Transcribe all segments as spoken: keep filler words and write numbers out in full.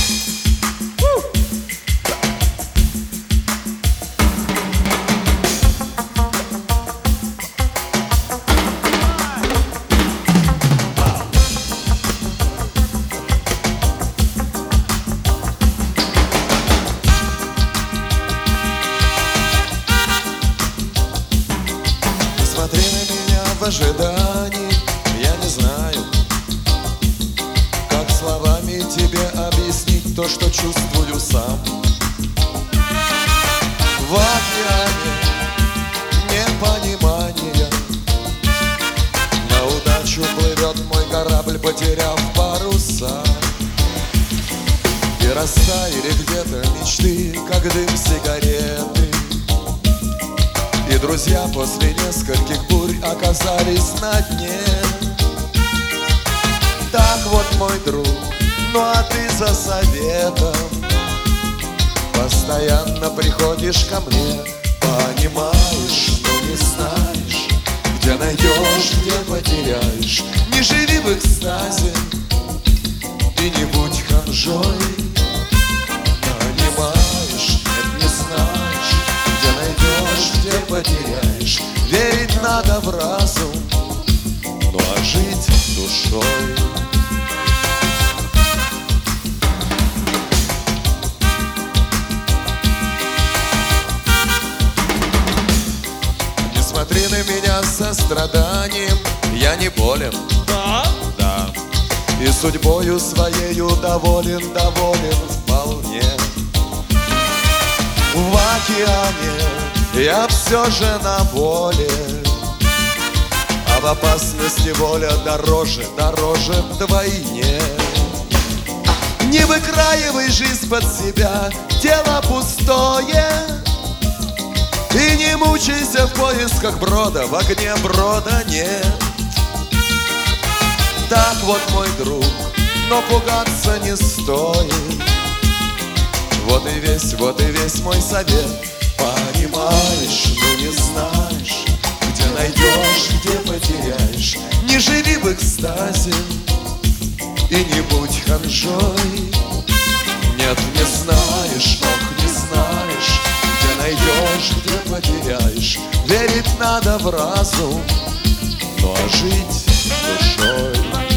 Смотри на меня в ожидании, я не знаю, как словами тебе объяснить то, что чувствую сам. В океане непонимания на удачу плывет мой корабль, потеряв паруса. И растаяли где-то мечты, как дым сигареты. И друзья после нескольких бурь оказались на дне. Так вот, мой друг, ну а ты за советом постоянно приходишь ко мне. Понимаешь, но не знаешь, где найдешь, где потеряешь. Не живи в экстазе и не будь ханжой. Понимаешь, нет, не знаешь, где найдешь, где потеряешь. Верить надо в разум, ну а жить душой. Не смотри на меня с состраданием, я не болен. Да? Да. И судьбою своею доволен, доволен вполне. В океане я все же на воле, а в опасности воля дороже, дороже вдвойне. Не выкраивай жизнь под себя, тело пустое, и не мучайся в поисках брода, в огне брода нет. Так вот, мой друг, но пугаться не стоит. Вот и весь, вот и весь мой совет. Понимаешь, но не знаешь, где найдешь, где потеряешь. Не живи в экстазе и не будь ханжой. Нет, не знаешь, ох, не знаешь, где найдешь, где потеряешь. Верить надо в разум, ну а жить душой.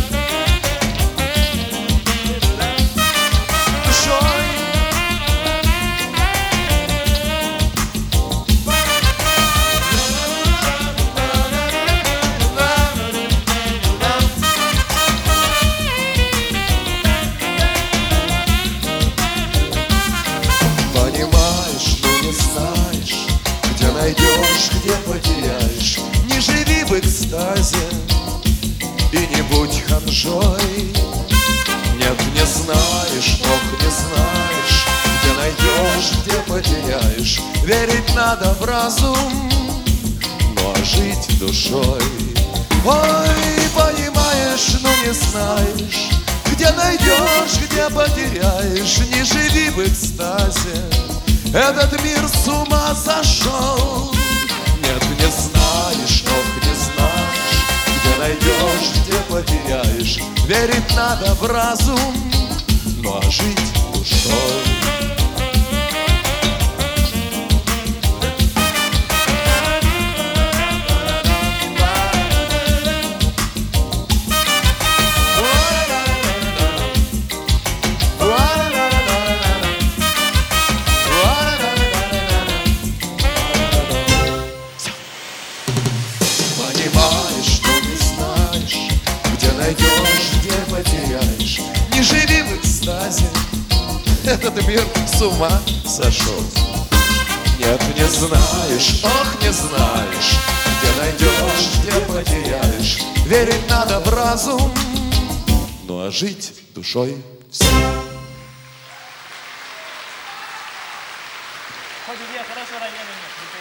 Найдешь, где потеряешь. Не живи в экстазе и не будь ханжой. Нет, не знаешь, ох, не знаешь, где найдешь, где потеряешь. Верить надо в разум, но а жить душой. Ой, понимаешь, но не знаешь, где найдешь, где потеряешь. Не живи в экстазе, этот мир с ума сошел. Нет, не знаешь, ох, не знаешь, где найдешь, где потеряешь. Верить надо в разум, ну а жить душой. Понимаешь, но не знаешь, где найдешь, где потеряешь. Не живи в экстазе, этот мир с ума сошел. Нет, не знаешь, ох, не знаешь, где найдешь, где потеряешь. Верить надо в разум, ну а жить душой все. Хоть где, хорошо раненый.